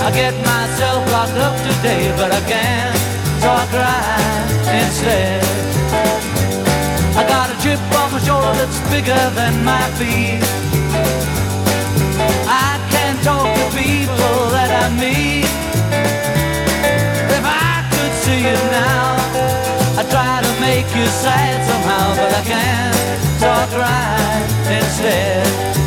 I get myself locked up today, but I can't talk right instead. I got a chip on my shoulder that's bigger than my feet. I can't talk to people that I meet. If I could see you now, I'd try to make you sad somehow, but I can't talk right instead.